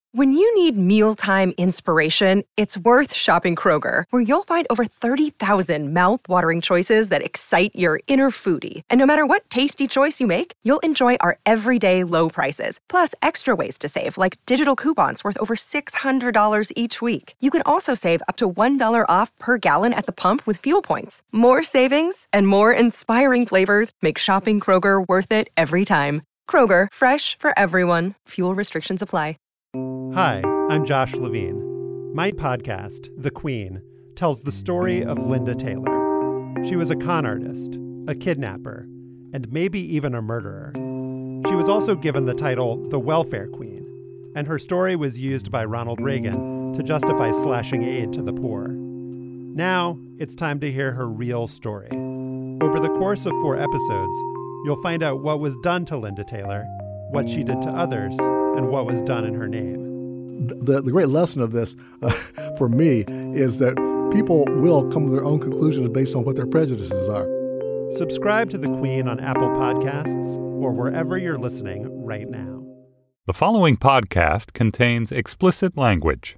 When you need mealtime inspiration, it's worth shopping Kroger, where you'll find over 30,000 mouth-watering choices that excite your inner foodie. And no matter what tasty choice you make, you'll enjoy our everyday low prices, plus extra ways to save, like digital coupons worth over $600 each week. You can also save up to $1 off per gallon at the pump with fuel points. More savings and more inspiring flavors make shopping Kroger worth it every time. Kroger, fresh for everyone. Fuel restrictions apply. Hi, I'm Josh Levine. My podcast, The Queen, tells the story of Linda Taylor. She was a con artist, a kidnapper, and maybe even a murderer. She was also given the title the Welfare Queen, and her story was used by Ronald Reagan to justify slashing aid to the poor. Now, it's time to hear her real story. Over the course of 4 episodes, you'll find out what was done to Linda Taylor, what she did to others, and what was done in her name. The great lesson of this, for me, is that people will come to their own conclusions based on what their prejudices are. Subscribe to The Queen on Apple Podcasts or wherever you're listening right now. The following podcast contains explicit language.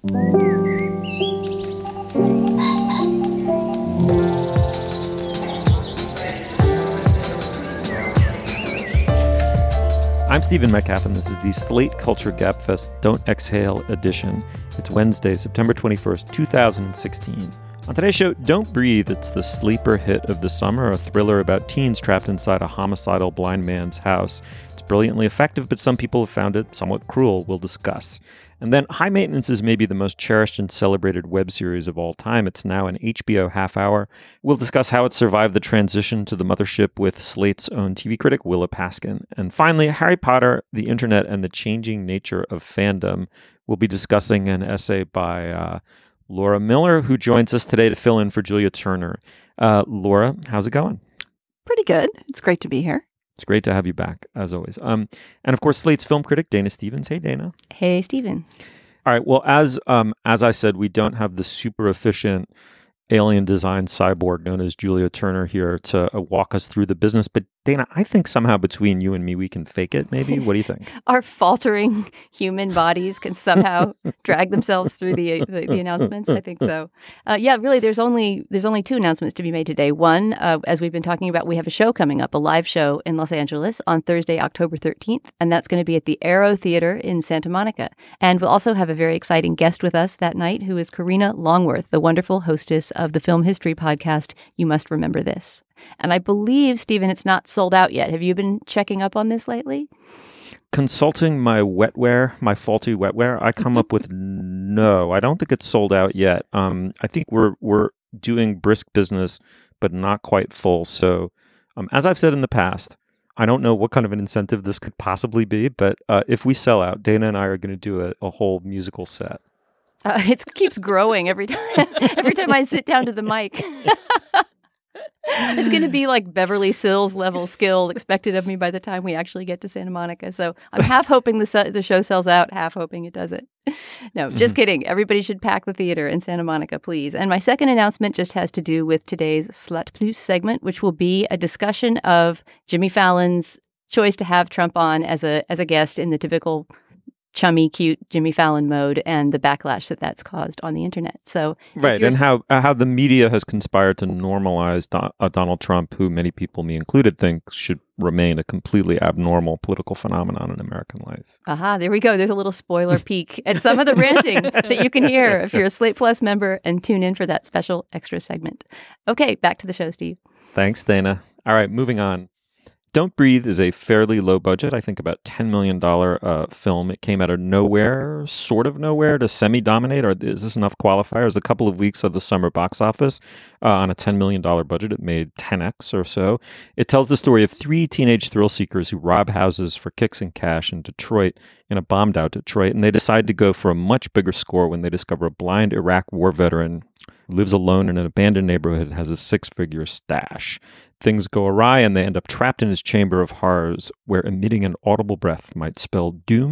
I'm Stephen Metcalf, and this is the Slate Culture Gabfest Don't Exhale edition. It's Wednesday, September 21st, 2016. On today's show, Don't Breathe. It's the sleeper hit of the summer, a thriller about teens trapped inside a homicidal blind man's house. It's brilliantly effective, but some people have found it somewhat cruel. We'll discuss. And then High Maintenance is maybe the most cherished and celebrated web series of all time. It's now an HBO half hour. We'll discuss how it survived the transition to the mothership with Slate's own TV critic, Willa Paskin. And finally, Harry Potter, the Internet, and the Changing Nature of Fandom. We'll be discussing an essay by Laura Miller, who joins us today to fill in for Julia Turner. Laura, how's it going? Pretty good. It's great to be here. It's great to have you back, as always. And of course, Slate's film critic, Dana Stevens. Hey, Dana. Hey, Stephen. All right. Well, as I said, we don't have the super efficient alien design cyborg known as Julia Turner here to walk us through the business. But Dana, I think somehow between you and me, we can fake it, maybe. What do you think? Our faltering human bodies can somehow drag themselves through the announcements. I think so. Yeah, really, there's only 2 announcements to be made today. One, as we've been talking about, we have a show coming up, a live show in Los Angeles on Thursday, October 13th. And that's going to be at the Aero Theater in Santa Monica. And we'll also have a very exciting guest with us that night, who is Karina Longworth, the wonderful hostess of the film history podcast, You Must Remember This. And I believe, Stephen, it's not sold out yet. Have you been checking up on this lately? Consulting my wetware, my faulty wetware, I come up with no. I don't think it's sold out yet. I think we're doing brisk business, but not quite full. So, as I've said in the past, I don't know what kind of an incentive this could possibly be, but if we sell out, Dana and I are going to do a whole musical set. It keeps growing every time. Every time I sit down to the mic. It's going to be like Beverly Sills level skill expected of me by the time we actually get to Santa Monica. So I'm half hoping the show sells out, half hoping it doesn't. No, just kidding. Everybody should pack the theater in Santa Monica, please. And my second announcement just has to do with today's Slut Plus segment, which will be a discussion of Jimmy Fallon's choice to have Trump on as a guest in the typical chummy, cute Jimmy Fallon mode and the backlash that's caused on the internet. So right, and how the media has conspired to normalize Donald Trump, who many people, me included, think should remain a completely abnormal political phenomenon in American life. Aha, there we go. There's a little spoiler peek at some of the ranting that you can hear if you're a Slate Plus member and tune in for that special extra segment. Okay, back to the show, Steve. Thanks, Dana. All right, moving on. Don't Breathe is a fairly low budget, I think about $10 million film. It came out of nowhere, sort of nowhere, to semi-dominate, or is this enough qualifiers? A couple of weeks of the summer box office on a $10 million budget. It made 10x or so. It tells the story of 3 teenage thrill seekers who rob houses for kicks and cash in Detroit, in a bombed-out Detroit, and they decide to go for a much bigger score when they discover a blind Iraq war veteran who lives alone in an abandoned neighborhood and has a 6-figure stash. Things go awry and they end up trapped in his chamber of horrors where emitting an audible breath might spell doom.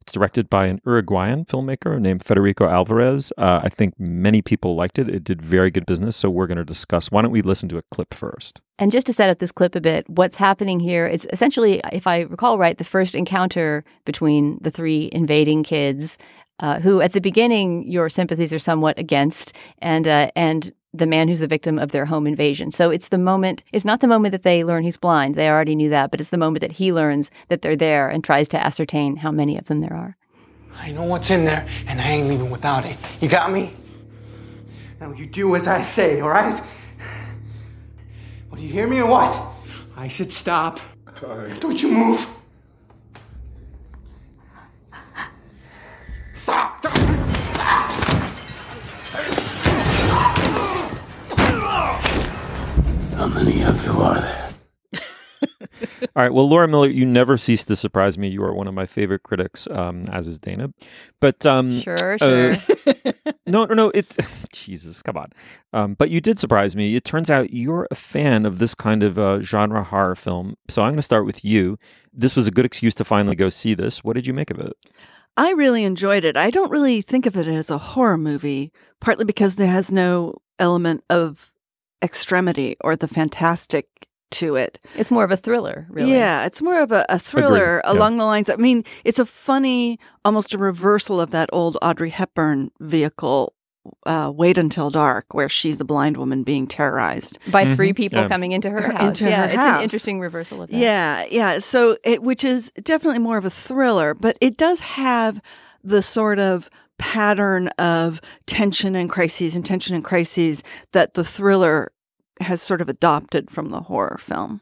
It's directed by an Uruguayan filmmaker named Federico Alvarez. I think many people liked it. It did very good business, so we're going to discuss. Why don't we listen to a clip first? And just to set up this clip a bit, what's happening here is essentially, if I recall right, the first encounter between the three invading kids, who at the beginning your sympathies are somewhat against, and the man who's the victim of their home invasion. So it's not the moment that they learn he's blind. They already knew that, but it's the moment that he learns that they're there and tries to ascertain how many of them there are. I know what's in there, and I ain't leaving without it. You got me? Now you do as I say, all right? Well, do you hear me or what? I said stop. Don't you move. Stop! How many of you are there? All right. Well, Laura Miller, you never cease to surprise me. You are one of my favorite critics, as is Dana. But Sure. No. It's Jesus. Come on. But you did surprise me. It turns out you're a fan of this kind of genre horror film. So I'm going to start with you. This was a good excuse to finally go see this. What did you make of it? I really enjoyed it. I don't really think of it as a horror movie, partly because there has no element of extremity or the fantastic to it. It's more of a thriller, really. Yeah, it's more of a thriller along the lines. I mean, it's a funny, almost a reversal of that old Audrey Hepburn vehicle, Wait Until Dark, where she's a blind woman being terrorized by three people coming into her house. It's an interesting reversal of that. Yeah. So which is definitely more of a thriller, but it does have the sort of pattern of tension and crises that the thriller has sort of adopted from the horror film.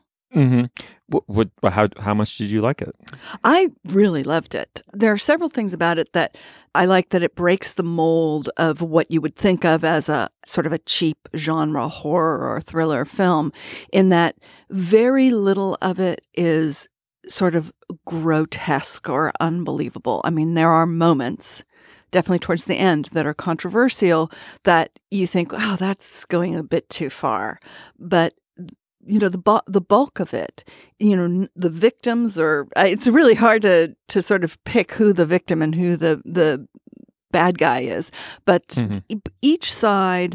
Mm-hmm. How much did you like it? I really loved it. There are several things about it that I like, that it breaks the mold of what you would think of as a sort of a cheap genre horror or thriller film, in that very little of it is sort of grotesque or unbelievable. I mean, there are moments, definitely towards the end, that are controversial, that you think, oh, that's going a bit too far. But the bulk of it, the victims it's really hard to sort of pick who the victim and who the bad guy is. But each side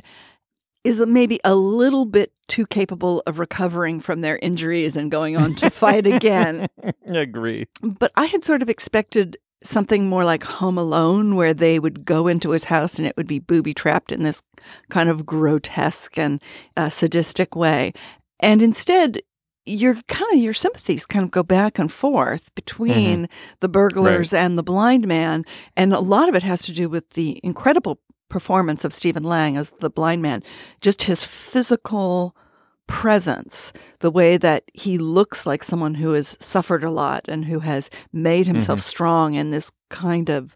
is maybe a little bit too capable of recovering from their injuries and going on to fight again. I agree. But I had sort of expected something more like Home Alone, where they would go into his house and it would be booby-trapped in this kind of grotesque and sadistic way. And instead, your sympathies kind of go back and forth between the burglars and the blind man. And a lot of it has to do with the incredible performance of Stephen Lang as the blind man, just his physical presence, the way that he looks like someone who has suffered a lot and who has made himself strong in this kind of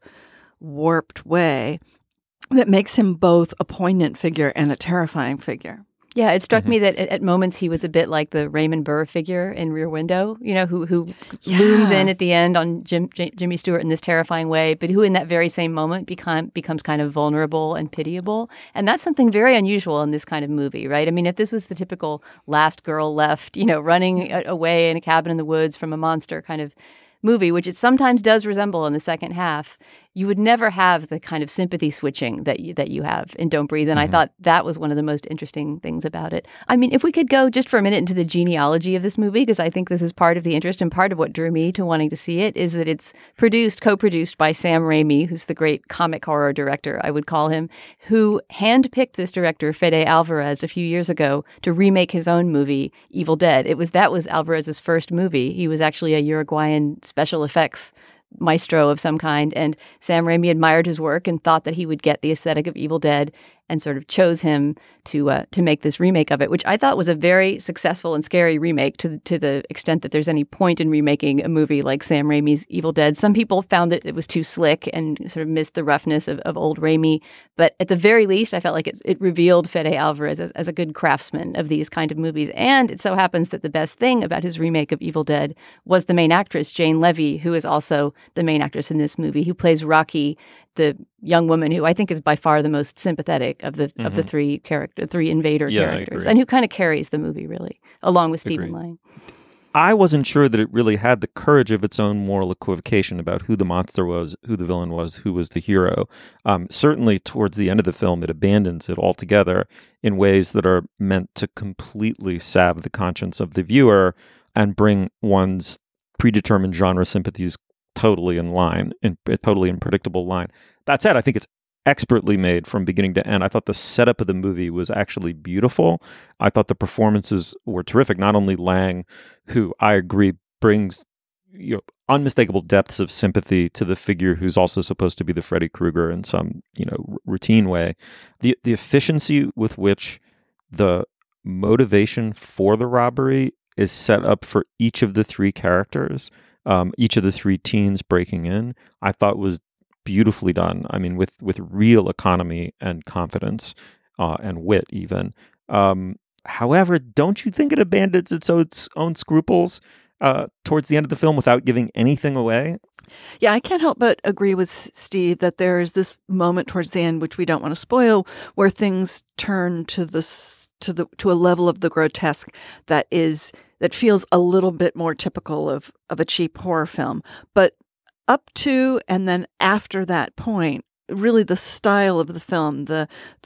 warped way that makes him both a poignant figure and a terrifying figure. Yeah, it struck me that at moments he was a bit like the Raymond Burr figure in Rear Window, who looms in at the end on Jimmy Stewart in this terrifying way, but who in that very same moment becomes kind of vulnerable and pitiable. And that's something very unusual in this kind of movie, right? I mean, if this was the typical last girl left, running away in a cabin in the woods from a monster kind of movie, which it sometimes does resemble in the second half, you would never have the kind of sympathy switching that you have in Don't Breathe. And I thought that was one of the most interesting things about it. I mean, if we could go just for a minute into the genealogy of this movie, because I think this is part of the interest and part of what drew me to wanting to see it, is that it's co-produced by Sam Raimi, who's the great comic horror director, I would call him, who handpicked this director, Fede Alvarez, a few years ago to remake his own movie, Evil Dead. That was Alvarez's first movie. He was actually a Uruguayan special effects maestro of some kind, and Sam Raimi admired his work and thought that he would get the aesthetic of Evil Dead and sort of chose him to make this remake of it, which I thought was a very successful and scary remake to the extent that there's any point in remaking a movie like Sam Raimi's Evil Dead. Some people found that it was too slick and sort of missed the roughness of old Raimi, but at the very least, I felt like it revealed Fede Alvarez as a good craftsman of these kind of movies. And it so happens that the best thing about his remake of Evil Dead was the main actress, Jane Levy, who is also the main actress in this movie, who plays Rocky, the young woman who I think is by far the most sympathetic of the three invader characters, and who kind of carries the movie really, along with Stephen Lang. I wasn't sure that it really had the courage of its own moral equivocation about who the monster was, who the villain was, who was the hero. Certainly towards the end of the film, it abandons it altogether in ways that are meant to completely salve the conscience of the viewer and bring one's predetermined genre sympathies totally in line, in a totally unpredictable line. That said, I think it's expertly made from beginning to end. I thought the setup of the movie was actually beautiful. I thought the performances were terrific. Not only Lang, who I agree brings unmistakable depths of sympathy to the figure who's also supposed to be the Freddy Krueger in some routine way. The efficiency with which the motivation for the robbery is set up for each of the three characters, each of the three teens breaking in, I thought was beautifully done. I mean, with real economy and confidence and wit even. However, don't you think it abandons its own scruples towards the end of the film without giving anything away? Yeah, I can't help but agree with Steve that there is this moment towards the end, which we don't want to spoil, where things turn to a level of the grotesque that feels a little bit more typical of a cheap horror film. But up to and then after that point, really the style of the film, the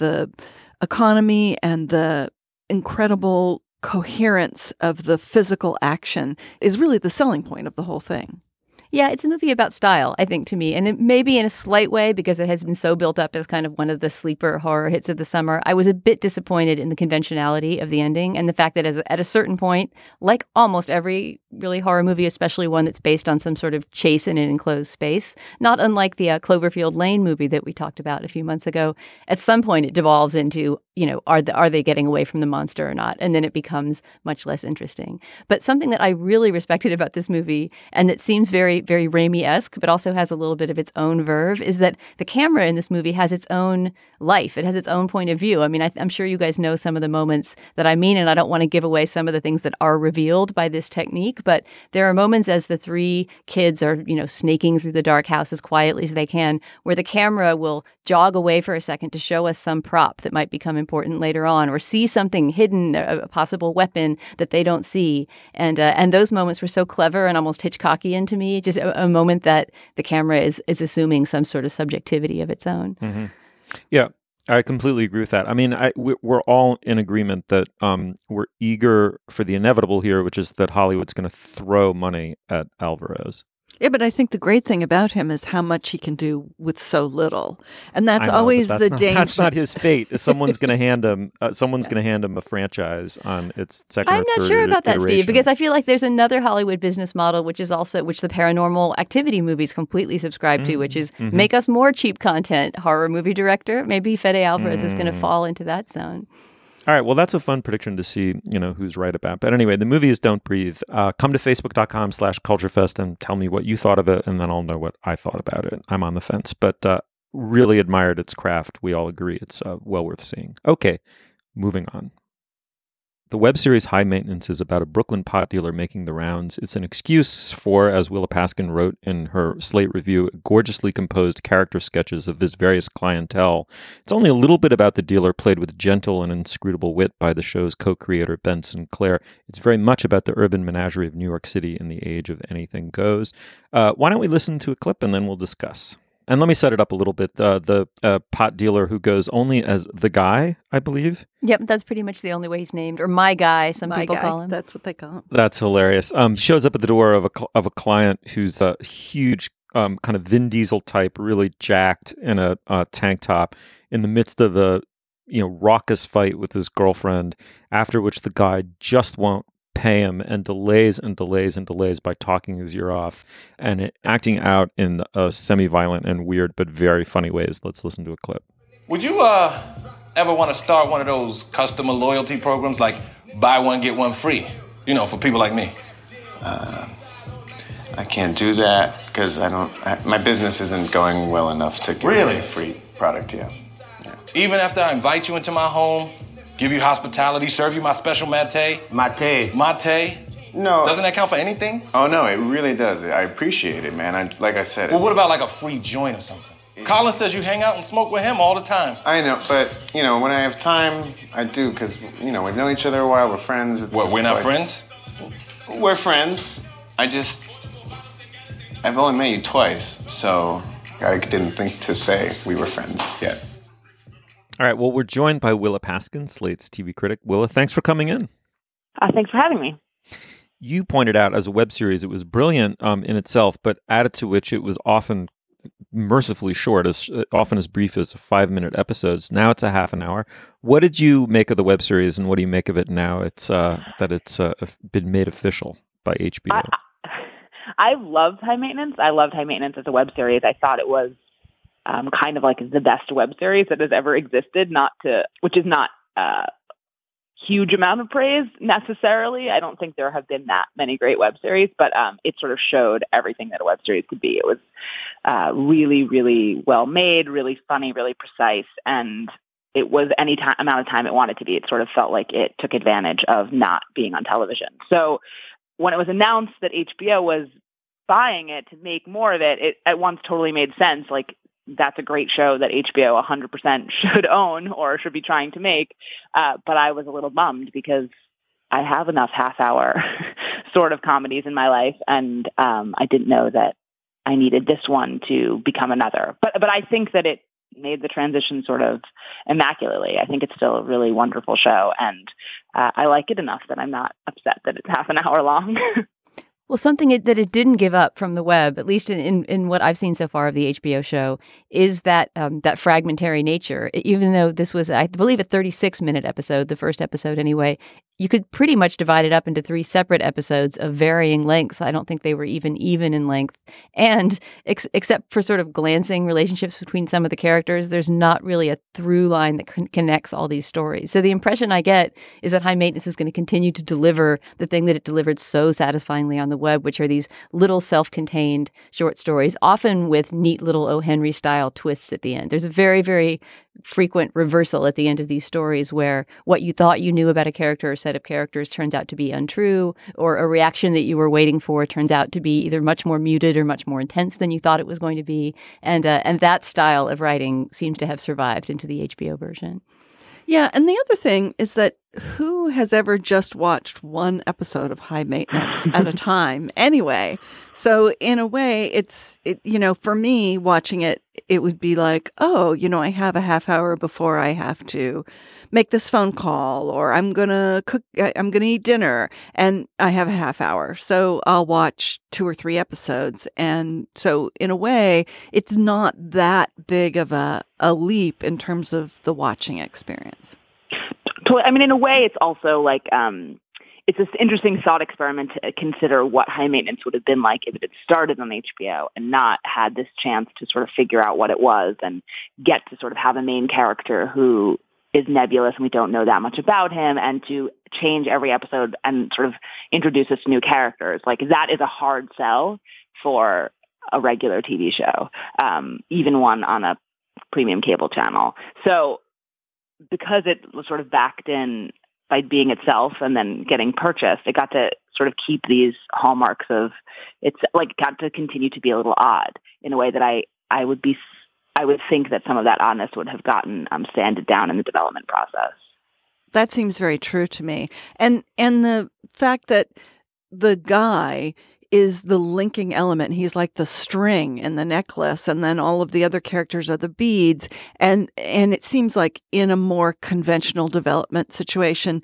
economy and the incredible coherence of the physical action is really the selling point of the whole thing. Yeah, it's a movie about style, I think, to me. And it may be in a slight way because it has been so built up as kind of one of the sleeper horror hits of the summer. I was a bit disappointed in the conventionality of the ending and the fact that at a certain point, like almost every really horror movie, especially one that's based on some sort of chase in an enclosed space, not unlike the Cloverfield Lane movie that we talked about a few months ago, at some point it devolves into, are they getting away from the monster or not? And then it becomes much less interesting. But something that I really respected about this movie and that seems very, very Raimi-esque, but also has a little bit of its own verve, is that the camera in this movie has its own life. It has its own point of view. I mean, I'm sure you guys know some of the moments that I mean, and I don't want to give away some of the things that are revealed by this technique, but there are moments as the three kids are, snaking through the dark house as quietly as they can, where the camera will jog away for a second to show us some prop that might become important later on, or see something hidden, a possible weapon that they don't see. And those moments were so clever and almost Hitchcockian to me, just a moment that the camera is assuming some sort of subjectivity of its own. Mm-hmm. Yeah, I completely agree with that. I mean, we're all in agreement that we're eager for the inevitable here, which is that Hollywood's going to throw money at Alvarez. Yeah, but I think the great thing about him is how much he can do with so little, and that's always the danger. That's not his fate. Someone's going to hand him. Someone's going to hand him a franchise on its second. I'm or not third sure about that, iteration. Steve, because I feel like there's another Hollywood business model, which the Paranormal Activity movies completely subscribe to, which is make us more cheap content. Horror movie director, maybe Fede Alvarez is going to fall into that zone. All right, well, that's a fun prediction to see, who's right about. But anyway, the movie is Don't Breathe. Come to facebook.com/culturefest and tell me what you thought of it, and then I'll know what I thought about it. I'm on the fence, but really admired its craft. We all agree it's well worth seeing. Okay, moving on. The web series High Maintenance is about a Brooklyn pot dealer making the rounds. It's an excuse for, as Willa Paskin wrote in her Slate review, gorgeously composed character sketches of this various clientele. It's only a little bit about the dealer, played with gentle and inscrutable wit by the show's co-creator Ben Sinclair. It's very much about the urban menagerie of New York City in the age of anything goes. Why don't we listen to a clip and then we'll discuss. And let me set it up a little bit. The pot dealer who goes only as the guy, I believe. Yep, that's pretty much the only way he's named. Or my guy, people call him. That's what they call him. That's hilarious. Shows up at the door of a client who's a huge kind of Vin Diesel type, really jacked in a tank top in the midst of a raucous fight with his girlfriend, after which the guy just won't pay him and delays by talking his ear off and acting out in semi-violent and weird but very funny ways. Let's listen to a clip. Would you ever want to start one of those customer loyalty programs like buy one, get one free? For people like me. I can't do that because my business isn't going well enough to get a free product, yeah. Even after I invite you into my home, give you hospitality, serve you my special mate? Mate? No. Doesn't that count for anything? Oh, no, it really does. I appreciate it, man. Like I said. Well, what about like a free joint or something? Colin says you hang out and smoke with him all the time. I know, but, when I have time, I do, because, we've known each other a while, we're friends. We're not friends? We're friends. I've only met you twice, so I didn't think to say we were friends yet. All right, well, we're joined by Willa Paskin, Slate's TV critic. Willa, thanks for coming in. Thanks for having me. You pointed out as a web series, it was brilliant in itself, but added to which it was often mercifully short, often as brief as 5-minute episodes. Now it's a half an hour. What did you make of the web series, and what do you make of it now that it's been made official by HBO? I loved High Maintenance. I loved High Maintenance as a web series. I thought it was kind of like the best web series that has ever existed, which is not a huge amount of praise necessarily. I don't think there have been that many great web series, but it sort of showed everything that a web series could be. It was really, really well made, really funny, really precise, and it was any amount of time it wanted to be. It sort of felt like it took advantage of not being on television. So when it was announced that HBO was buying it to make more of it, it at once totally made sense. Like, that's a great show that HBO 100% should own or should be trying to make. But I was a little bummed because I have enough half-hour sort of comedies in my life, and I didn't know that I needed this one to become another. But I think that it made the transition sort of immaculately. I think it's still a really wonderful show, and I like it enough that I'm not upset that it's half an hour long. Well, something that it didn't give up from the web, at least in what I've seen so far of the HBO show, is that that fragmentary nature. Even though this was, I believe, a 36-minute episode, the first episode anyway, you could pretty much divide it up into 3 separate episodes of varying lengths. I don't think they were even in length. And except for sort of glancing relationships between some of the characters, there's not really a through line that connects all these stories. So the impression I get is that High Maintenance is going to continue to deliver the thing that it delivered so satisfyingly on the web, which are these little self-contained short stories, often with neat little O. Henry style twists at the end. There's a very, very frequent reversal at the end of these stories where what you thought you knew about a character or set of characters turns out to be untrue, or a reaction that you were waiting for turns out to be either much more muted or much more intense than you thought it was going to be. And that style of writing seems to have survived into the HBO version. Yeah, and the other thing is that who has ever just watched one episode of High Maintenance at a time anyway? So in a way, for me watching it, it would be like, oh, I have a half hour before I have to make this phone call, or I'm going to eat dinner, and I have a half hour. So I'll watch 2 or 3 episodes. And so in a way, it's not that big of a leap in terms of the watching experience. I mean, in a way, it's also like it's this interesting thought experiment to consider what High Maintenance would have been like if it had started on HBO and not had this chance to sort of figure out what it was and get to sort of have a main character who is nebulous and we don't know that much about him, and to change every episode and sort of introduce us to new characters. Like, that is a hard sell for a regular TV show, even one on a premium cable channel. So because it was sort of backed in by being itself and then getting purchased, it got to sort of keep these hallmarks of, it's like got to continue to be a little odd in a way that I would think that some of that oddness would have gotten sanded down in the development process. That seems very true to me. And the fact that the guy is the linking element. He's like the string in the necklace, and then all of the other characters are the beads. And it seems like in a more conventional development situation,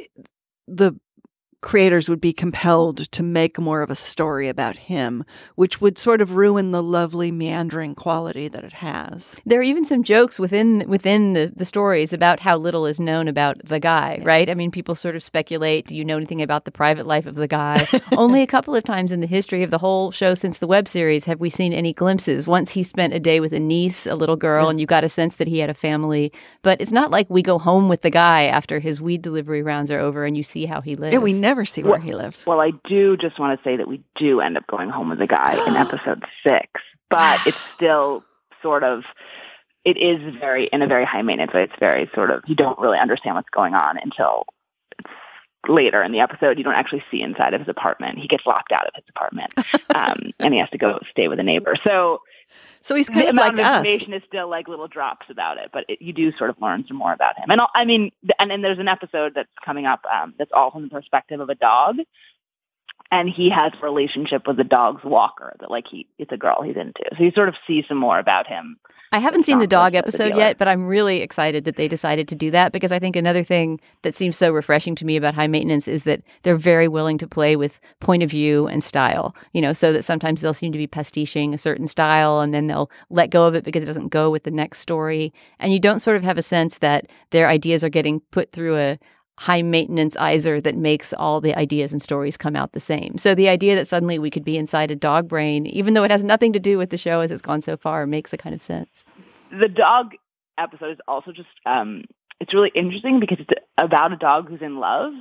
the creators would be compelled to make more of a story about him, which would sort of ruin the lovely meandering quality that it has. There are even some jokes within the stories about how little is known about the guy, right? I mean, people sort of speculate, do you know anything about the private life of the guy? Only a couple of times in the history of the whole show since the web series have we seen any glimpses. Once he spent a day with a niece, a little girl, and you got a sense that he had a family. But it's not like we go home with the guy after his weed delivery rounds are over and you see how he lives. Yeah, we never see where he lives. Well, I do just want to say that we do end up going home with a guy in episode 6, but it's still sort of, it is in a very high maintenance way. It's very sort of, you don't really understand what's going on until it's later in the episode. You don't actually see inside of his apartment. He gets locked out of his apartment, and he has to go stay with a neighbor. So he's kind of like us. Information is still like little drops about it, but you do sort of learn some more about him. And and then there's an episode that's coming up that's all from the perspective of a dog, And he has a relationship with the dog's walker that it's a girl he's into. So you sort of see some more about him. I haven't seen the dog episode yet, but I'm really excited that they decided to do that, because I think another thing that seems so refreshing to me about High Maintenance is that they're very willing to play with point of view and style, so that sometimes they'll seem to be pastiching a certain style and then they'll let go of it because it doesn't go with the next story. And you don't sort of have a sense that their ideas are getting put through a high maintenance izer that makes all the ideas and stories come out the same. So the idea that suddenly we could be inside a dog brain, even though it has nothing to do with the show as it's gone so far, makes a kind of sense. The dog episode is also just, it's really interesting because it's about a dog who's in love.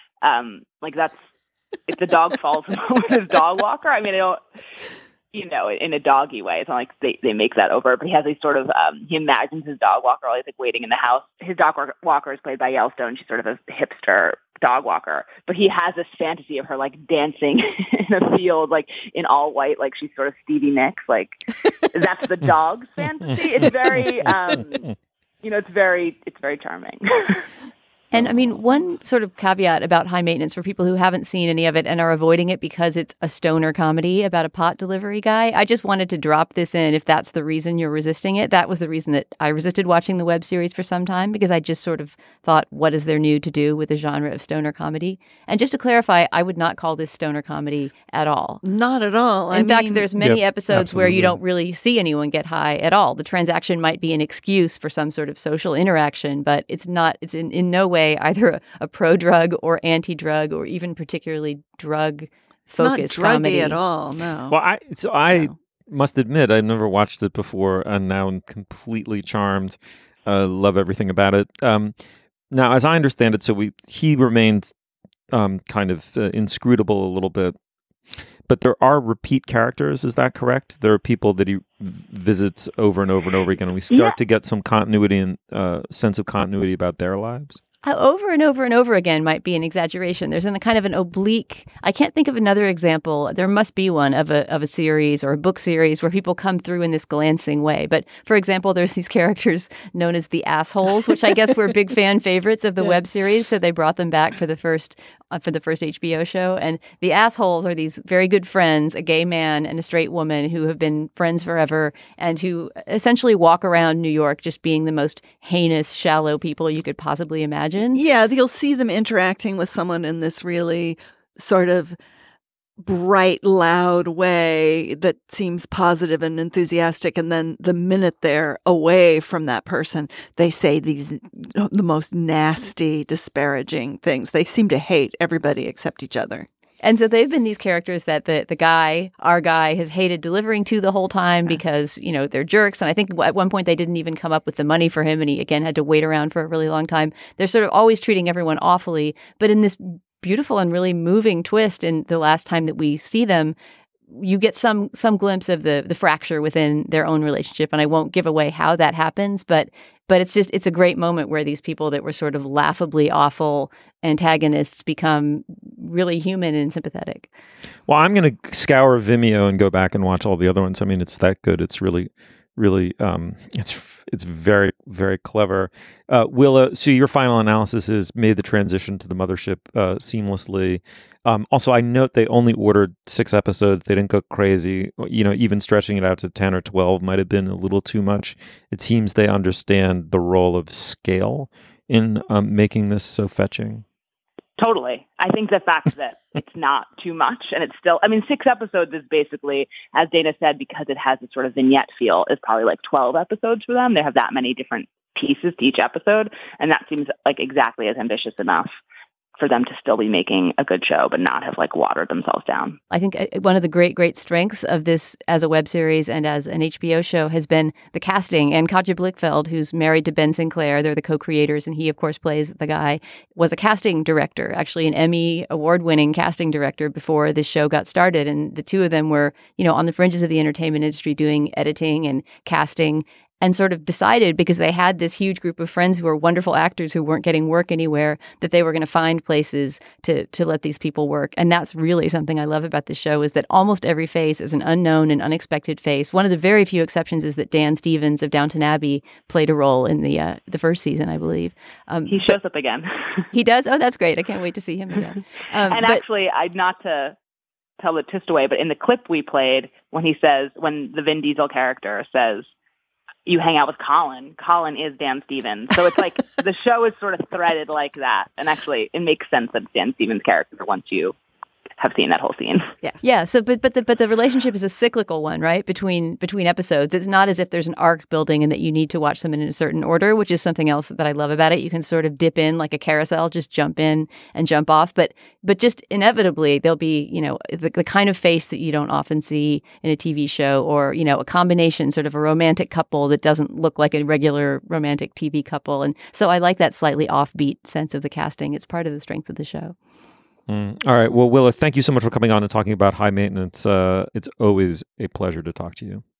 If the dog falls in love with his dog walker, I mean, I don't, in a doggy way. It's not like they make that over, but he has these sort of, he imagines his dog walker always waiting in the house. His dog walker is played by Yellowstone. She's sort of a hipster dog walker, but he has this fantasy of her dancing in a field, in all white, she's sort of Stevie Nicks. That's the dog's fantasy. It's very, it's very charming. And I mean, one sort of caveat about High Maintenance for people who haven't seen any of it and are avoiding it because it's a stoner comedy about a pot delivery guy. I just wanted to drop this in if that's the reason you're resisting it. That was the reason that I resisted watching the web series for some time, because I just sort of thought, what is there new to do with the genre of stoner comedy? And just to clarify, I would not call this stoner comedy at all. Not at all. In fact, there's many episodes where you don't really see anyone get high at all. The transaction might be an excuse for some sort of social interaction, but it's not. It's in no way either a pro-drug or anti-drug or even particularly drug-focused comedy. It's not druggy at all, no. Well, I must admit, I've never watched it before, and now I'm completely charmed. Love everything about it. Now, as I understand it, he remains kind of inscrutable a little bit, but there are repeat characters. Is that correct? There are people that he visits over and over and over again, and we start to get some continuity and sense of continuity about their lives. Over and over and over again might be an exaggeration. There's a kind of an oblique, I can't think of another example. There must be one of a series or a book series where people come through in this glancing way. But for example, there's these characters known as the assholes, which I guess were big fan favorites of the web series. So they brought them back for the first HBO show. And the assholes are these very good friends, a gay man and a straight woman who have been friends forever and who essentially walk around New York just being the most heinous, shallow people you could possibly imagine. Yeah, you'll see them interacting with someone in this really sort of bright, loud way that seems positive and enthusiastic. And then the minute they're away from that person, they say the most nasty, disparaging things. They seem to hate everybody except each other. And so they've been these characters that our guy, has hated delivering to the whole time because, they're jerks. And I think at one point they didn't even come up with the money for him. And he, again, had to wait around for a really long time. They're sort of always treating everyone awfully. But in this beautiful and really moving twist in the last time that we see them, you get some glimpse of the fracture within their own relationship. And I won't give away how that happens, but it's a great moment where these people that were sort of laughably awful antagonists become really human and sympathetic. Well, I'm going to scour Vimeo and go back and watch all the other ones. I mean, it's that good. It's really, really, it's very, very clever. Willa, so your final analysis is made the transition to the mothership seamlessly. Also, I note they only ordered 6 episodes. They didn't go crazy. Even stretching it out to 10 or 12 might have been a little too much. It seems they understand the role of scale in making this so fetching. Totally. I think the fact that it's not too much and it's still, 6 episodes is basically, as Dana said, because it has a sort of vignette feel, is probably 12 episodes for them. They have that many different pieces to each episode. And that seems like exactly as ambitious enough for them to still be making a good show, but not have watered themselves down. I think one of the great strengths of this as a web series and as an HBO show has been the casting. And Katja Blichfeld, who's married to Ben Sinclair, they're the co-creators, and he, of course, plays the guy, was a casting director, actually an Emmy award-winning casting director before this show got started. And the two of them were, on the fringes of the entertainment industry doing editing and casting, and sort of decided, because they had this huge group of friends who were wonderful actors who weren't getting work anywhere, that they were going to find places to let these people work. And that's really something I love about this show, is that almost every face is an unknown and unexpected face. One of the very few exceptions is that Dan Stevens of Downton Abbey played a role in the first season, I believe. He shows up again. He does? Oh, that's great. I can't wait to see him again. Actually, not to tell the twist away, but in the clip we played, when the Vin Diesel character says, "You hang out with Colin. Colin is Dan Stevens." So it's like the show is sort of threaded like that. And actually, it makes sense that it's Dan Stevens' character once you have seen that whole scene. Yeah. So, but the relationship is a cyclical one, right? Between episodes, it's not as if there's an arc building and that you need to watch them in a certain order, which is something else that I love about it. You can sort of dip in like a carousel, just jump in and jump off, but just inevitably there'll be the kind of face that you don't often see in a TV show, or a combination, sort of a romantic couple that doesn't look like a regular romantic TV couple, and so I like that slightly offbeat sense of the casting. It's part of the strength of the show. All right. Well, Willa, thank you so much for coming on and talking about High Maintenance. It's always a pleasure to talk to you.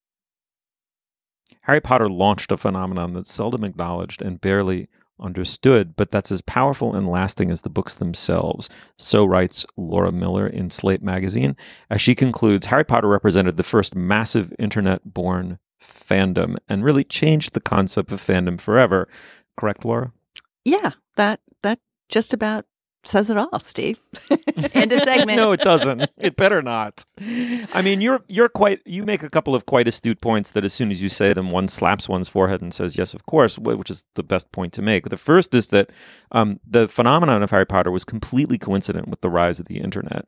Harry Potter launched a phenomenon that's seldom acknowledged and barely understood, but that's as powerful and lasting as the books themselves. So writes Laura Miller in Slate magazine. As she concludes, Harry Potter represented the first massive internet-born fandom and really changed the concept of fandom forever. Correct, Laura? Yeah, that just about says it all, Steve. End of segment. No, it doesn't. It better not. I mean, you make a couple of quite astute points that as soon as you say them, one slaps one's forehead and says, yes, of course, which is the best point to make. The first is that the phenomenon of Harry Potter was completely coincident with the rise of the internet.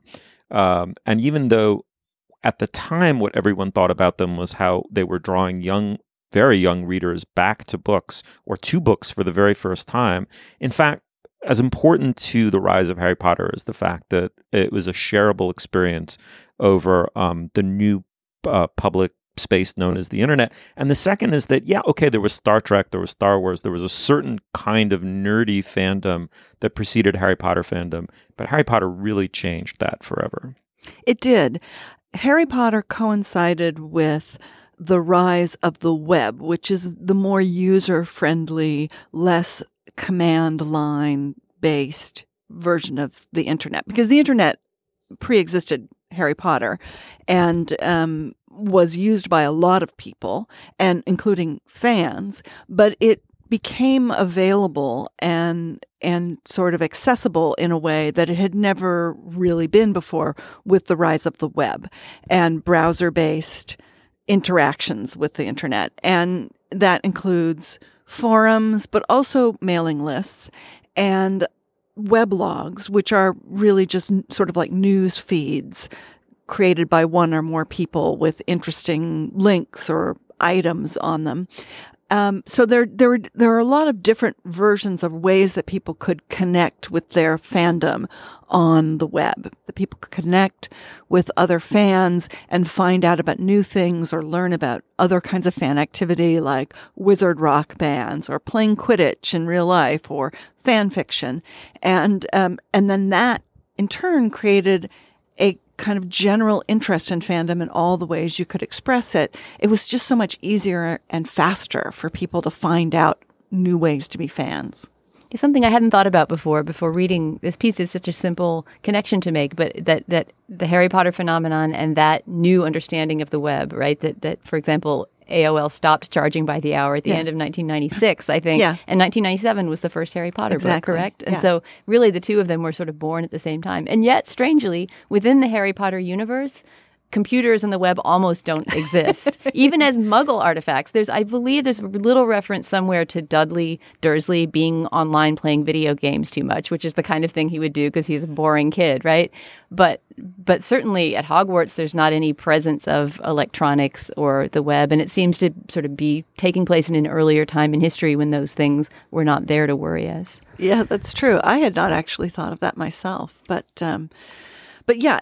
And even though at the time what everyone thought about them was how they were drawing very young readers back to books, or to books for the very first time, in fact, as important to the rise of Harry Potter is the fact that it was a shareable experience over the new public space known as the internet. And the second is that, there was Star Trek, there was Star Wars, there was a certain kind of nerdy fandom that preceded Harry Potter fandom, but Harry Potter really changed that forever. It did. Harry Potter coincided with the rise of the web, which is the more user-friendly, less command line based version of the internet, because the internet pre-existed Harry Potter and was used by a lot of people, and including fans, but it became available and sort of accessible in a way that it had never really been before with the rise of the web and browser-based interactions with the internet. And that includes forums, but also mailing lists and weblogs, which are really just sort of like news feeds created by one or more people with interesting links or items on them. So there are a lot of different versions of ways that people could connect with their fandom on the web. That people could connect with other fans and find out about new things or learn about other kinds of fan activity like wizard rock bands or playing Quidditch in real life or fan fiction. And then that in turn created a kind of general interest in fandom in all the ways you could express it. It was just so much easier and faster for people to find out new ways to be fans. It's something I hadn't thought about before reading this piece. It's such a simple connection to make, but that the Harry Potter phenomenon and that new understanding of the web, right? That for example, AOL stopped charging by the hour at the end of 1996, I think. Yeah. And 1997 was the first Harry Potter book, correct? And yeah. so really the two of them were sort of born at the same time. And yet, strangely, within the Harry Potter universe, computers and the web almost don't exist. Even as Muggle artifacts, I believe there's a little reference somewhere to Dudley Dursley being online playing video games too much, which is the kind of thing he would do because he's a boring kid, right? But certainly at Hogwarts, there's not any presence of electronics or the web, and it seems to sort of be taking place in an earlier time in history when those things were not there to worry us. Yeah, that's true. I had not actually thought of that myself, but yeah,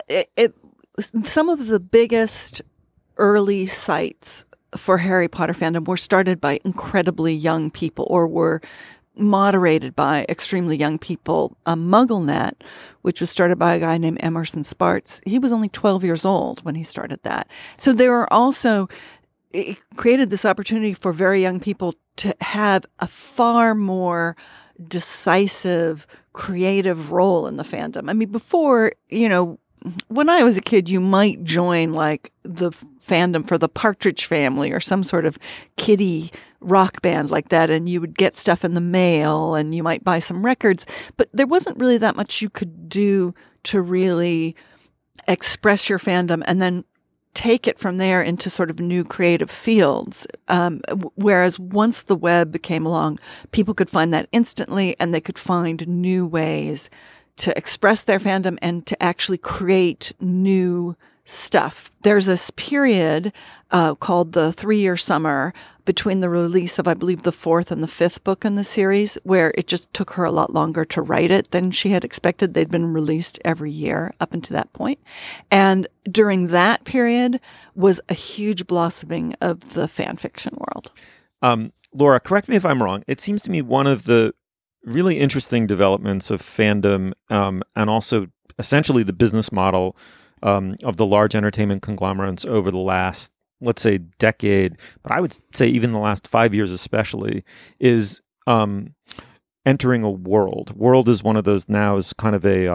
some of the biggest early sites for Harry Potter fandom were started by incredibly young people or were moderated by extremely young people. MuggleNet, which was started by a guy named Emerson Spartz, he was only 12 years old when he started that. So there are also, it created this opportunity for very young people to have a far more decisive, creative role in the fandom. I mean, before, when I was a kid, you might join like the fandom for the Partridge Family or some sort of kiddie rock band like that, and you would get stuff in the mail and you might buy some records, but there wasn't really that much you could do to really express your fandom and then take it from there into sort of new creative fields. Whereas once the web came along, people could find that instantly, and they could find new ways to express their fandom and to actually create new stuff. There's this period called the 3-year summer between the release of, I believe, the 4th and the 5th book in the series, where it just took her a lot longer to write it than she had expected. They'd been released every year up until that point. And during that period was a huge blossoming of the fan fiction world. Laura, correct me if I'm wrong. It seems to me one of the really interesting developments of fandom and also essentially the business model of the large entertainment conglomerates over the last, let's say, decade, but I would say even the last 5 years especially, is entering a world. World is one of those now is kind of a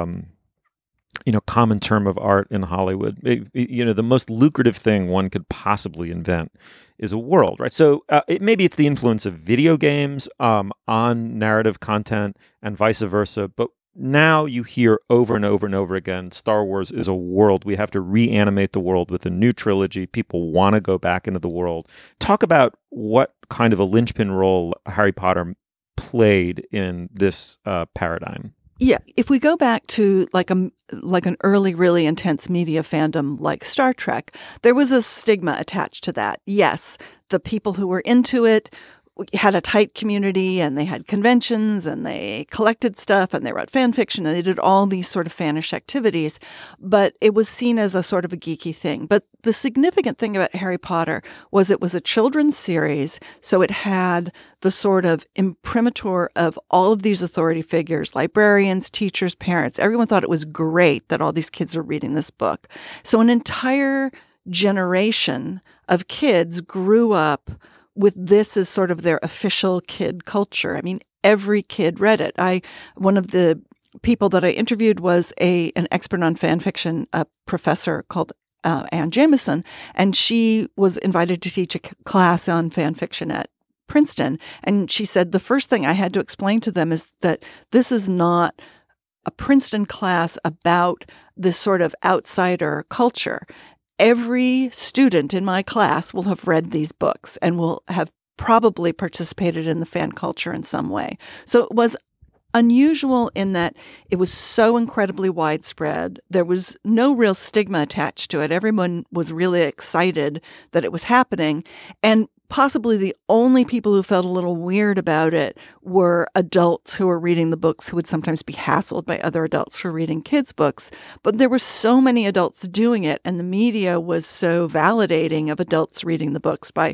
common term of art in Hollywood. The most lucrative thing one could possibly invent is a world, right? So maybe it's the influence of video games on narrative content and vice versa, but now you hear over and over and over again, Star Wars is a world. We have to reanimate the world with a new trilogy. People want to go back into the world. Talk about what kind of a linchpin role Harry Potter played in this paradigm. Yeah, if we go back to like an early, really intense media fandom like Star Trek, there was a stigma attached to that. Yes, the people who were into it had a tight community, and they had conventions, and they collected stuff, and they wrote fan fiction, and they did all these sort of fanish activities, but it was seen as a sort of a geeky thing. But the significant thing about Harry Potter was it was a children's series, so it had the sort of imprimatur of all of these authority figures, librarians, teachers, parents. Everyone thought it was great that all these kids were reading this book. So an entire generation of kids grew up with this as sort of their official kid culture. I mean, every kid read it. One of the people that I interviewed was an expert on fan fiction, a professor called Ann Jameson, and she was invited to teach a class on fan fiction at Princeton. And she said, the first thing I had to explain to them is that this is not a Princeton class about this sort of outsider culture. Every student in my class will have read these books and will have probably participated in the fan culture in some way. So it was unusual in that it was so incredibly widespread. There was no real stigma attached to it. Everyone was really excited that it was happening. And possibly the only people who felt a little weird about it were adults who were reading the books, who would sometimes be hassled by other adults who were reading kids' books. But there were so many adults doing it, and the media was so validating of adults reading the books by,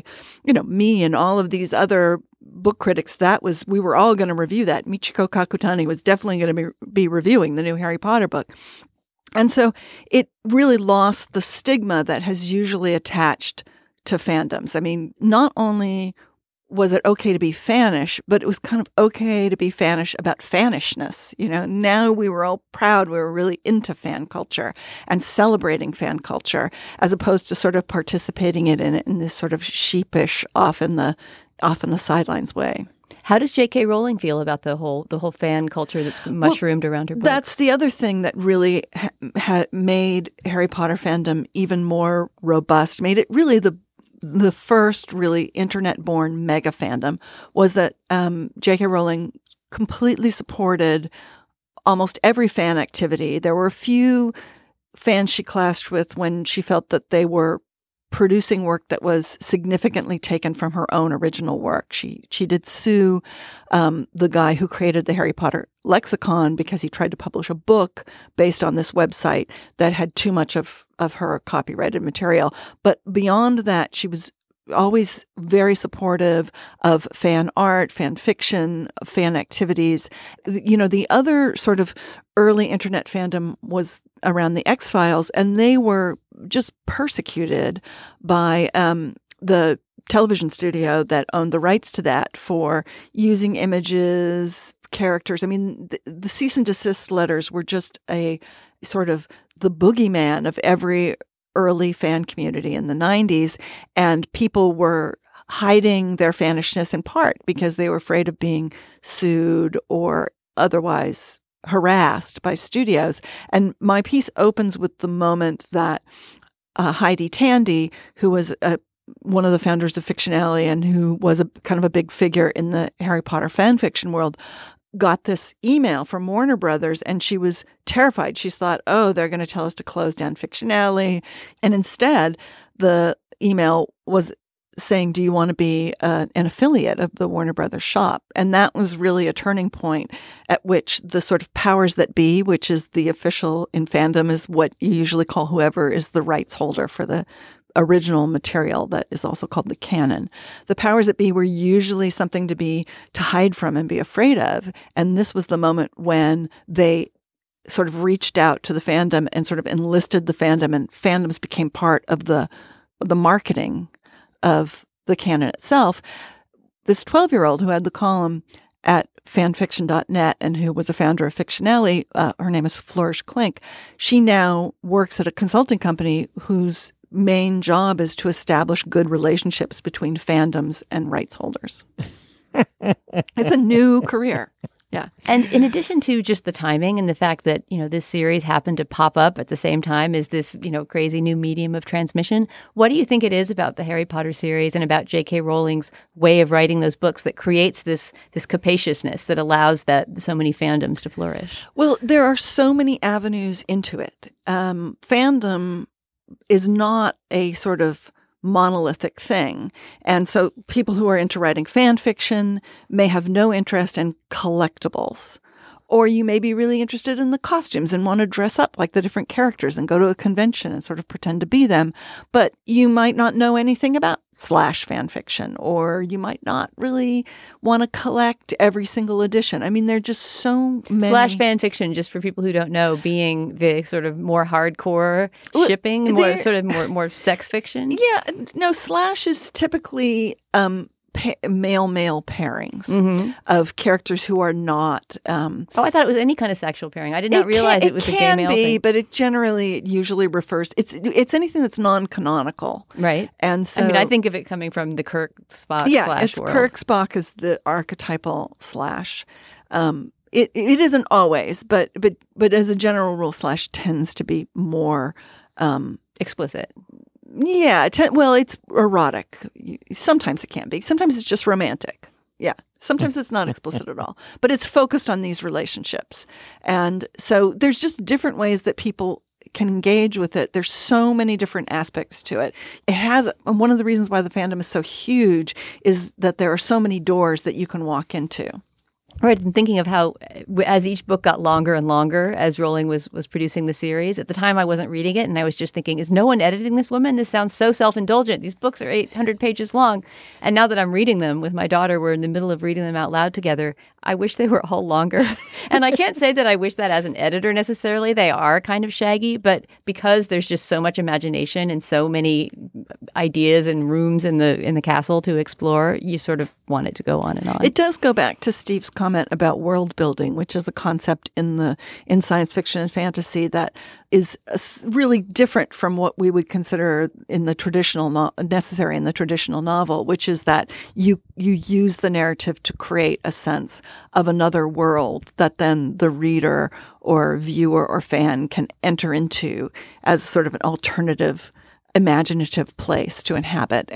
me and all of these other book critics. We were all going to review that. Michiko Kakutani was definitely going to be reviewing the new Harry Potter book. And so it really lost the stigma that has usually attached to fandoms. I mean, not only was it okay to be fanish, but it was kind of okay to be fanish about fanishness. Now we were all proud. We were really into fan culture and celebrating fan culture, as opposed to sort of participating in it in this sort of sheepish, off in the sidelines way. How does J.K. Rowling feel about the whole fan culture that's mushroomed around her books? That's the other thing that really made Harry Potter fandom even more robust, made it really the first really internet-born mega fandom, was that J.K. Rowling completely supported almost every fan activity. There were a few fans she clashed with when she felt that they were producing work that was significantly taken from her own original work. She did sue the guy who created the Harry Potter lexicon because he tried to publish a book based on this website that had too much of her copyrighted material. But beyond that, she was always very supportive of fan art, fan fiction, fan activities. The other sort of early internet fandom was around the X-Files, and they were just persecuted by the television studio that owned the rights to that for using images, characters. I mean, the cease and desist letters were just a sort of the boogeyman of every early fan community in the 90s, and people were hiding their fanishness in part because they were afraid of being sued or otherwise harassed by studios. And my piece opens with the moment that Heidi Tandy, who was one of the founders of Fiction Alley and who was a kind of a big figure in the Harry Potter fan fiction world, got this email from Warner Brothers, and she was terrified. She thought, oh, they're going to tell us to close down Fiction Alley. And instead, the email was saying, do you want to be an affiliate of the Warner Brothers shop? And that was really a turning point at which the sort of powers that be, which is the official in fandom, is what you usually call whoever is the rights holder for the original material that is also called the canon. The powers that be were usually something to hide from and be afraid of. And this was the moment when they sort of reached out to the fandom and sort of enlisted the fandom, and fandoms became part of the marketing of the canon itself. This 12-year-old who had the column at fanfiction.net and who was a founder of Fiction Alley, her name is Flourish Klink. She now works at a consulting company whose main job is to establish good relationships between fandoms and rights holders. It's a new career. Yeah. And in addition to just the timing and the fact that, this series happened to pop up at the same time as this, crazy new medium of transmission, what do you think it is about the Harry Potter series and about J.K. Rowling's way of writing those books that creates this capaciousness that allows that so many fandoms to flourish? Well, there are so many avenues into it. Fandom is not a sort of monolithic thing. And so people who are into writing fan fiction may have no interest in collectibles. Or you may be really interested in the costumes and want to dress up like the different characters and go to a convention and sort of pretend to be them. But you might not know anything about / fan fiction, or you might not really want to collect every single edition. I mean, there are just so many. / fan fiction, just for people who don't know, being the sort of more hardcore shipping, more sex fiction. Yeah, no, / is typically male pairings of characters who are not. I thought it was any kind of sexual pairing. I did not realize it was a gay male thing. But it usually refers. It's anything that's non-canonical, right? And so I think of it coming from the Kirk Spock. It's world. Kirk Spock is the archetypal /. It isn't always, but as a general rule, / tends to be more explicit. Yeah, it's erotic. Sometimes it can be. Sometimes it's just romantic. Yeah. Sometimes it's not explicit at all. But it's focused on these relationships. And so there's just different ways that people can engage with it. There's so many different aspects to it. One of the reasons why the fandom is so huge is that there are so many doors that you can walk into. Right, and thinking of how, as each book got longer and longer, as Rowling was producing the series, at the time I wasn't reading it, and I was just thinking, is no one editing this woman? This sounds so self-indulgent. These books are 800 pages long. And now that I'm reading them with my daughter, we're in the middle of reading them out loud together, I wish they were all longer. And I can't say that I wish that as an editor necessarily. They are kind of shaggy, but because there's just so much imagination and so many ideas and rooms in the castle to explore, you sort of want it to go on and on. It does go back to Steve's comment about world building, which is a concept in science fiction and fantasy that is really different from what we would consider in the traditional necessary in the traditional novel, which is that you use the narrative to create a sense of another world that then the reader or viewer or fan can enter into as sort of an alternative, imaginative place to inhabit,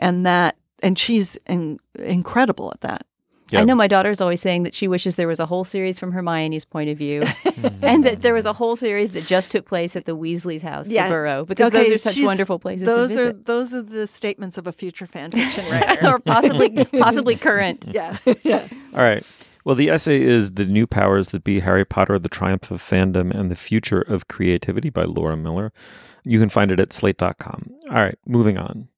and she's incredible at that. Yep. I know my daughter's always saying that she wishes there was a whole series from Hermione's point of view and that there was a whole series that just took place at the Weasley's house, the Burrow, because those are such wonderful places to visit. Those are the statements of a future fan fiction writer. Or possibly current. Yeah. All right. Well, the essay is The New Powers That Be, Harry Potter, The Triumph of Fandom and the Future of Creativity by Laura Miller. You can find it at slate.com. All right, moving on.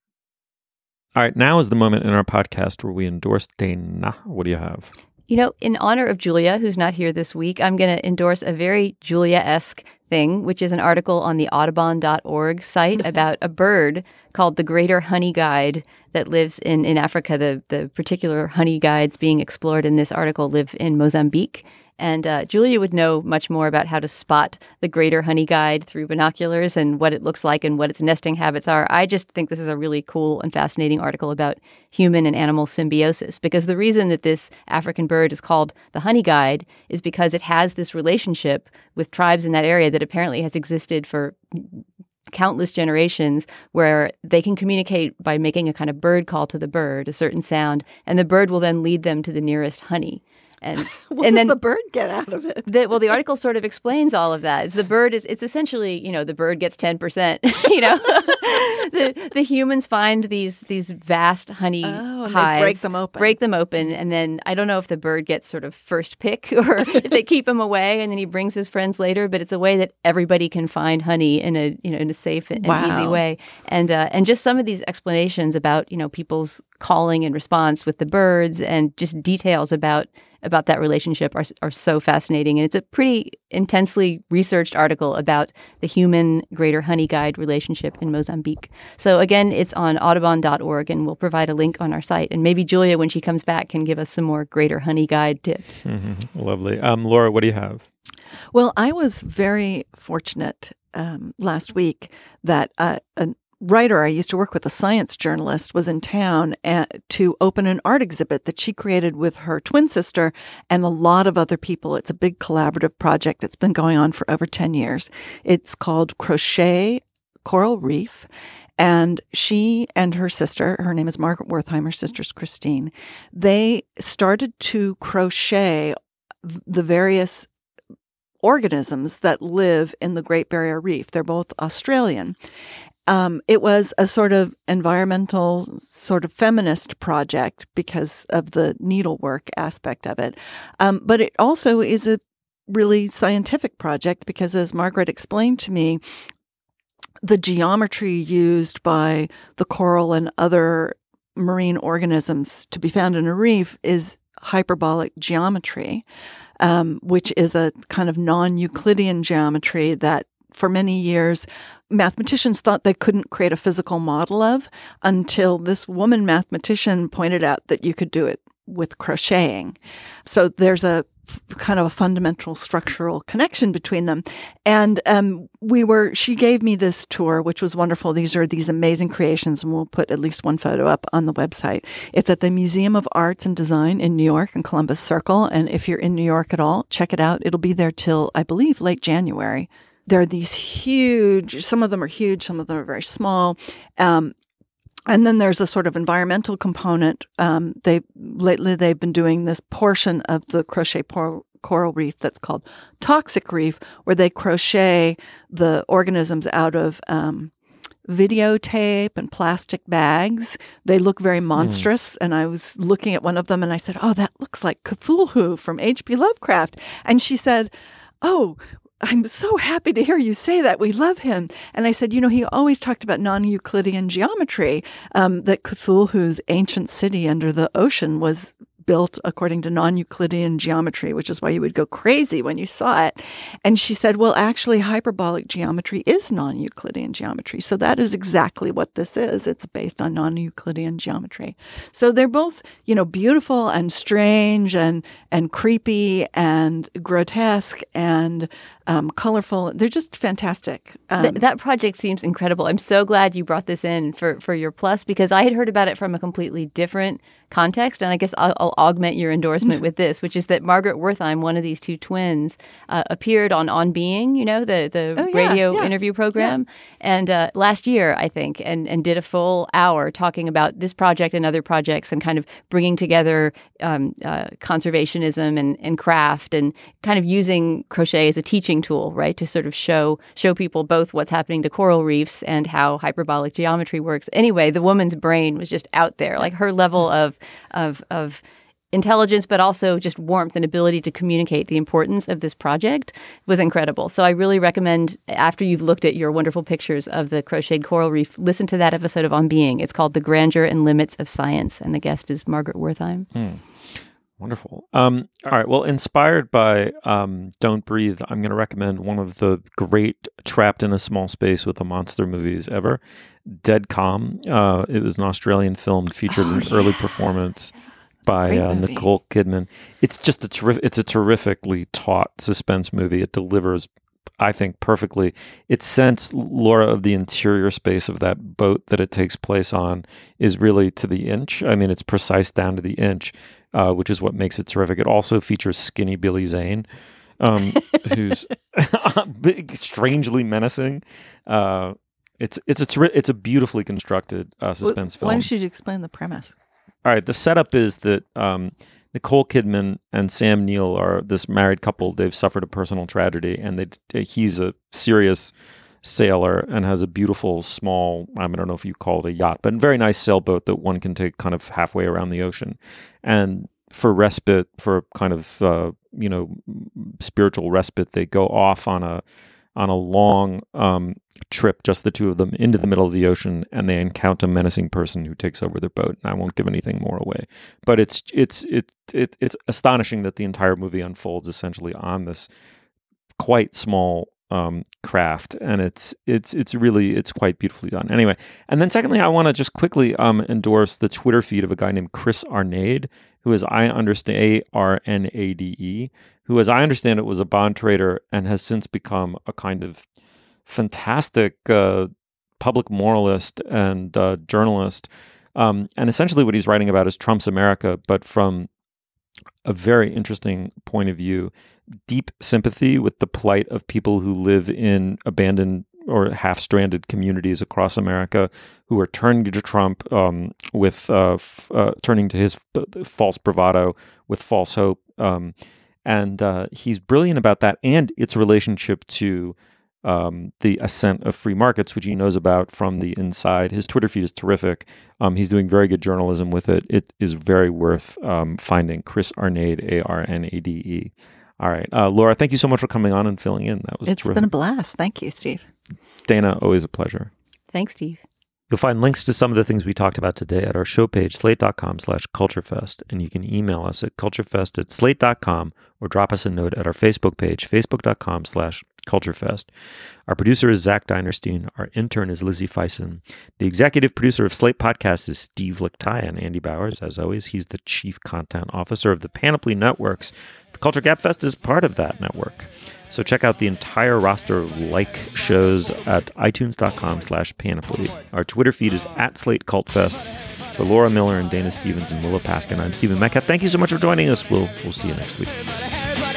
All right, now is the moment in our podcast where we endorse Dana. What do you have? In honor of Julia, who's not here this week, I'm going to endorse a very Julia-esque thing, which is an article on the Audubon.org site about a bird called the greater honey guide that lives in Africa. The particular honey guides being explored in this article live in Mozambique. And Julia would know much more about how to spot the greater honey guide through binoculars and what it looks like and what its nesting habits are. I just think this is a really cool and fascinating article about human and animal symbiosis, because the reason that this African bird is called the honey guide is because it has this relationship with tribes in that area that apparently has existed for countless generations, where they can communicate by making a kind of bird call to the bird, a certain sound, and the bird will then lead them to the nearest honey. And what and does then the bird get out of it? The article sort of explains all of that. It's essentially, the bird gets 10%. The humans find these vast honey hives, they break them open, and then I don't know if the bird gets sort of first pick or if they keep him away and then he brings his friends later. But it's a way that everybody can find honey in a safe and easy way. And just some of these explanations about people's calling and response with the birds and just details about that relationship are so fascinating. And it's a pretty intensely researched article about the human greater honey guide relationship in Mozambique. So again, it's on audubon.org, and we'll provide a link on our site. And maybe Julia, when she comes back, can give us some more greater honey guide tips. Mm-hmm. Lovely. Laura, what do you have? Well, I was very fortunate last week that a writer I used to work with, a science journalist, was in town to open an art exhibit that she created with her twin sister and a lot of other people. It's a big collaborative project that's been going on for over 10 years. It's called Crochet Coral Reef. And she and her sister, her name is Margaret Wertheim, her sister's Christine, they started to crochet the various organisms that live in the Great Barrier Reef. They're both Australian. It was a sort of environmental, sort of feminist project because of the needlework aspect of it. But it also is a really scientific project because, as Margaret explained to me, the geometry used by the coral and other marine organisms to be found in a reef is hyperbolic geometry, which is a kind of non-Euclidean geometry that for many years mathematicians thought they couldn't create a physical model of, until this woman mathematician pointed out that you could do it with crocheting. So there's a kind of a fundamental structural connection between them. And she gave me this tour, which was wonderful. These are these amazing creations, and we'll put at least one photo up on the website. It's at the Museum of Arts and Design in New York in Columbus Circle. And if you're in New York at all, check it out. It'll be there till, I believe, late January. There are these huge, some of them are huge, some of them are very small. And then there's a sort of environmental component. Lately they've been doing this portion of the crochet coral reef that's called Toxic Reef, where they crochet the organisms out of videotape and plastic bags. They look very monstrous. And I was looking at one of them and I said, "Oh, that looks like Cthulhu from H.P. Lovecraft." And she said, "Oh, I'm so happy to hear you say that. We love him." And I said, he always talked about non-Euclidean geometry, that Cthulhu's ancient city under the ocean was built according to non-Euclidean geometry, which is why you would go crazy when you saw it. And she said, well, actually, hyperbolic geometry is non-Euclidean geometry. So that is exactly what this is. It's based on non-Euclidean geometry. So they're both, beautiful and strange and creepy and grotesque and colorful. They're just fantastic. That project seems incredible. I'm so glad you brought this in for your plus, because I had heard about it from a completely different context. And I guess I'll augment your endorsement with this, which is that Margaret Wertheim, one of these two twins, appeared on Being, the radio interview program, and last year, I think, and did a full hour talking about this project and other projects and kind of bringing together conservationism and craft and kind of using crochet as a teaching tool, right, to sort of show people both what's happening to coral reefs and how hyperbolic geometry works. Anyway, the woman's brain was just out there, like her level of intelligence, but also just warmth and ability to communicate the importance of this project was incredible. So I really recommend, after you've looked at your wonderful pictures of the crocheted coral reef, listen to that episode of On Being. It's called The Grandeur and Limits of Science, and the guest is Margaret Wertheim. Wonderful. All right. Well, inspired by Don't Breathe, I'm going to recommend one of the great trapped in a small space with a monster movies ever, Dead Calm. It was an Australian film, featured an early performance by Nicole Kidman. It's just a terrifically taut suspense movie. It delivers, I think, perfectly. Its sense, Laura, of the interior space of that boat that it takes place on is really to the inch. I mean, it's precise down to the inch, which is what makes it terrific. It also features skinny Billy Zane, who's strangely menacing. It's a beautifully constructed suspense film. Why don't you explain the premise? All right, the setup is that Nicole Kidman and Sam Neill are this married couple. They've suffered a personal tragedy, and he's a serious sailor and has a beautiful small, I don't know if you call it a yacht, but a very nice sailboat that one can take kind of halfway around the ocean. And for respite, for kind of spiritual respite, they go off on a long trip, just the two of them, into the middle of the ocean, and they encounter a menacing person who takes over their boat. And I won't give anything more away, but it's astonishing that the entire movie unfolds essentially on this quite small craft, and it's quite beautifully done. Anyway, and then secondly, I want to just quickly endorse the Twitter feed of a guy named Chris Arnade, who is, I understand, Arnade, who, as I understand it, was a bond trader and has since become a kind of fantastic public moralist and journalist. And essentially what he's writing about is Trump's America, but from a very interesting point of view, deep sympathy with the plight of people who live in abandoned or half-stranded communities across America who are turning to Trump turning to his false bravado with false hope. And he's brilliant about that and its relationship to the ascent of free markets, which he knows about from the inside. His Twitter feed is terrific. He's doing very good journalism with it. It is very worth finding. Chris Arnade, Arnade. All right. Laura, thank you so much for coming on and filling in. That was terrific. It's been a blast. Thank you, Steve. Dana, always a pleasure. Thanks, Steve. You'll find links to some of the things we talked about today at our show page, slate.com/culturefest. And you can email us at culturefest@slate.com or drop us a note at our Facebook page, facebook.com/culturefest. Our producer is Zach Dinerstein. Our intern is Lizzie Feisen. The executive producer of Slate Podcasts is Steve Lichtaya, and Andy Bowers. As always, he's the chief content officer of the Panoply Networks. The Culture Gabfest is part of that network. So check out the entire roster of shows at itunes.com/panoply. Our Twitter feed is @SlateCultFest. For Laura Miller and Dana Stevens and Willa Paskin, I'm Stephen Metcalf. Thank you so much for joining us. We'll see you next week.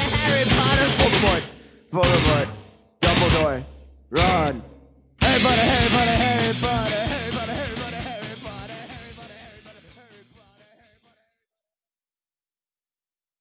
Voldemort, Dumbledore, run. Everybody